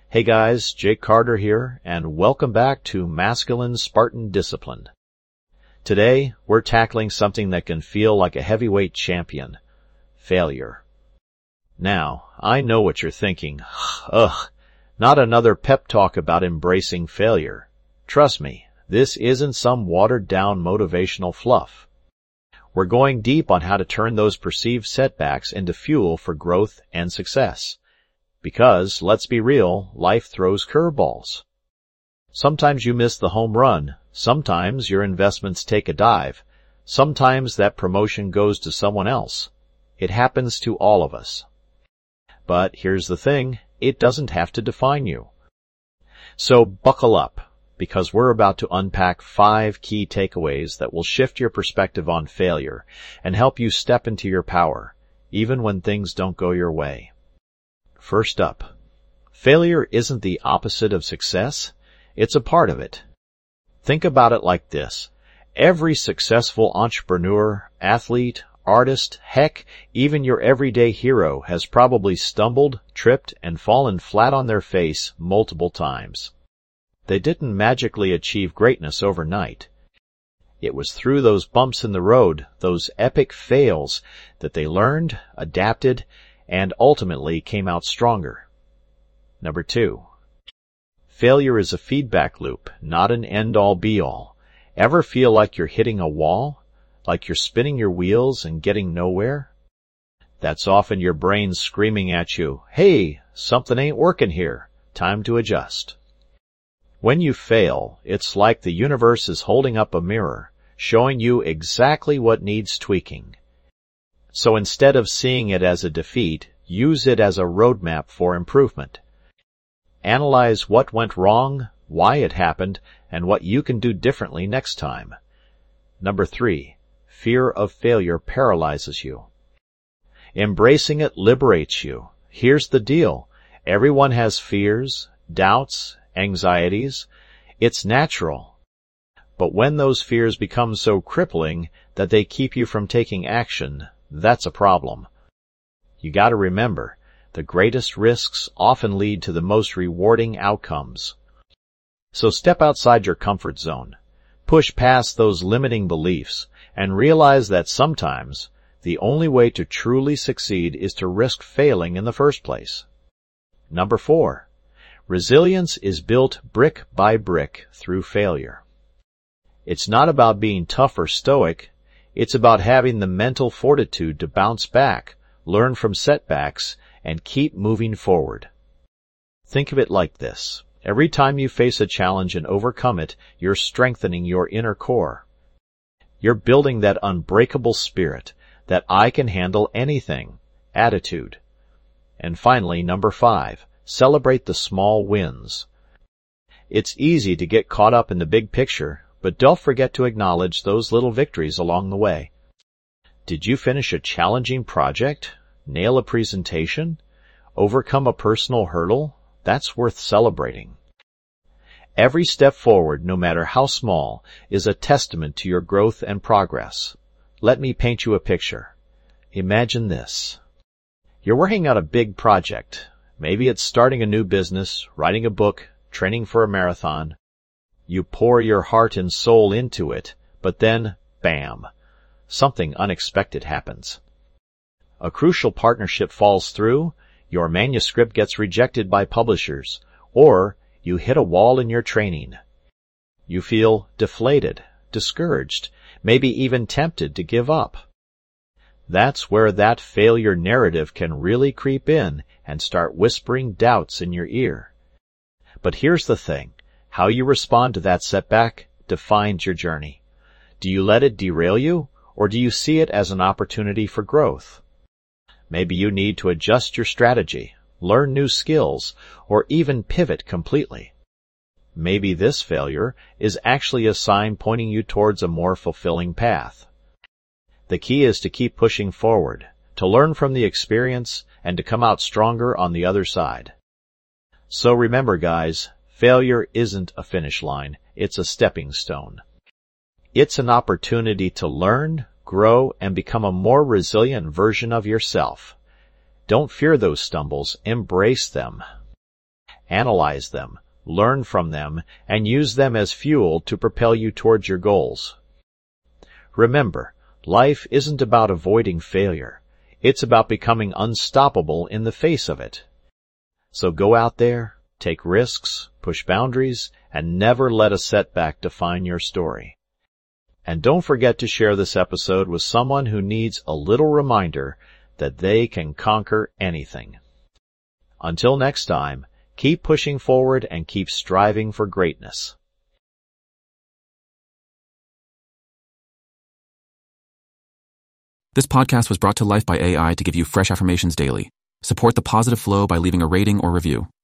Hey guys, Jake Carter here, and welcome back to Masculine Spartan Discipline. Today, we're tackling something that can feel like a heavyweight champion: failure. Now, I know what you're thinking. Ugh, not another pep talk about embracing failure. Trust me, this isn't some watered-down motivational fluff. We're going deep on how to turn those perceived setbacks into fuel for growth and success. Because, let's be real, life throws curveballs. Sometimes you miss the home run. Sometimes your investments take a dive. Sometimes that promotion goes to someone else. It happens to all of us. But here's the thing, it doesn't have to define you. So buckle up, because we're about to unpack 5 key takeaways that will shift your perspective on failure and help you step into your power, even when things don't go your way. First up, failure isn't the opposite of success, it's a part of it. Think about it like this. Every successful entrepreneur, athlete, artist, heck, even your everyday hero has probably stumbled, tripped, and fallen flat on their face multiple times. They didn't magically achieve greatness overnight. It was through those bumps in the road, those epic fails, that they learned, adapted, and ultimately came out stronger. Number 2. Failure is a feedback loop, not an end-all be-all. Ever feel like you're hitting a wall? Like you're spinning your wheels and getting nowhere? That's often your brain screaming at you, "Hey, something ain't working here. Time to adjust." When you fail, it's like the universe is holding up a mirror, showing you exactly what needs tweaking. So instead of seeing it as a defeat, use it as a roadmap for improvement. Analyze what went wrong, why it happened, and what you can do differently next time. Number 3. Fear of failure paralyzes you. Embracing it liberates you. Here's the deal. Everyone has fears, doubts, anxieties. It's natural. But when those fears become so crippling that they keep you from taking action, that's a problem. You gotta remember, the greatest risks often lead to the most rewarding outcomes. So step outside your comfort zone. Push past those limiting beliefs and realize that sometimes the only way to truly succeed is to risk failing in the first place. Number 4. Resilience is built brick by brick through failure. It's not about being tough or stoic. It's about having the mental fortitude to bounce back, learn from setbacks, and keep moving forward. Think of it like this. Every time you face a challenge and overcome it, you're strengthening your inner core. You're building that unbreakable spirit, that I can handle anything attitude. And finally, number 5. Celebrate the small wins. It's easy to get caught up in the big picture, but don't forget to acknowledge those little victories along the way. Did you finish a challenging project? Nail a presentation? Overcome a personal hurdle? That's worth celebrating. Every step forward, no matter how small, is a testament to your growth and progress. Let me paint you a picture. Imagine this. You're working on a big project. Maybe it's starting a new business, writing a book, training for a marathon. You pour your heart and soul into it, but then, bam, something unexpected happens. A crucial partnership falls through, your manuscript gets rejected by publishers, or you hit a wall in your training. You feel deflated, discouraged, maybe even tempted to give up. That's where that failure narrative can really creep in and start whispering doubts in your ear. But here's the thing. How you respond to that setback defines your journey. Do you let it derail you, or do you see it as an opportunity for growth? Maybe you need to adjust your strategy, learn new skills, or even pivot completely. Maybe this failure is actually a sign pointing you towards a more fulfilling path. The key is to keep pushing forward, to learn from the experience, and to come out stronger on the other side. So remember, guys, failure isn't a finish line, it's a stepping stone. It's an opportunity to learn, grow, and become a more resilient version of yourself. Don't fear those stumbles, embrace them. Analyze them, learn from them, and use them as fuel to propel you towards your goals. Remember, life isn't about avoiding failure. It's about becoming unstoppable in the face of it. So go out there, take risks, push boundaries, and never let a setback define your story. And don't forget to share this episode with someone who needs a little reminder that they can conquer anything. Until next time, keep pushing forward and keep striving for greatness. This podcast was brought to life by AI to give you fresh affirmations daily. Support the positive flow by leaving a rating or review.